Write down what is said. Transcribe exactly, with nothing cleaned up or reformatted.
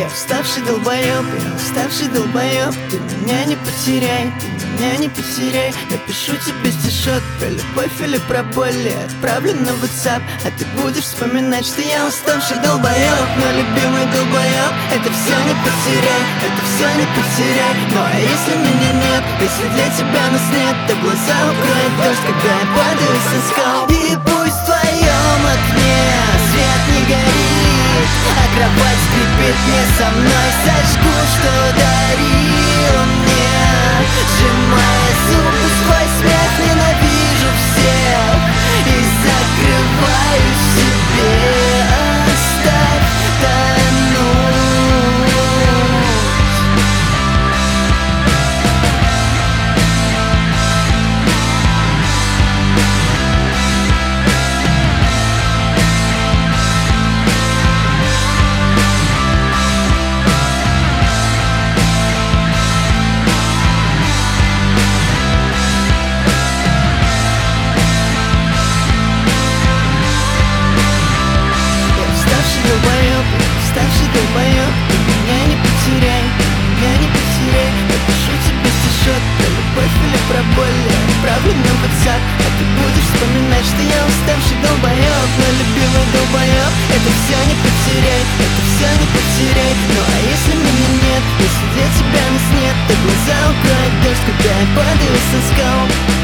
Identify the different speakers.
Speaker 1: Я уставший долбоёб, я уставший долбоёб. Ты меня не потеряй, ты меня не потеряй. Напишу тебе стишок про любовь или про боль. Я отправлю на WhatsApp, а ты будешь вспоминать, что я уставший долбоёб. Но любимый долбоёб, это все не потеряй, это все не потеряй. Ну а если меня нет, если для тебя нас нет, то глаза укроет дождь, когда я падаю со скал. И пусть в твоем окне свет не горит, а кровать скрипит не со мной. Сожгу, что дарил мне, сжимая зубы, свой смех. Ненавижу всех и закрываю себе. Оставь тонуть. Уставший долбоёб, ты меня не потеряй, меня не потеряй. Напишу тебе стишок про любовь или про боль. Я отправлю на WhatsApp, а ты будешь вспоминать, что я уставший долбоёб. Но любимый долбоёб, это все не потеряй, это все не потеряй. Ну а если меня нет, если для тебя нас нет, то глаза укроет дождь, когда я падаю со скал.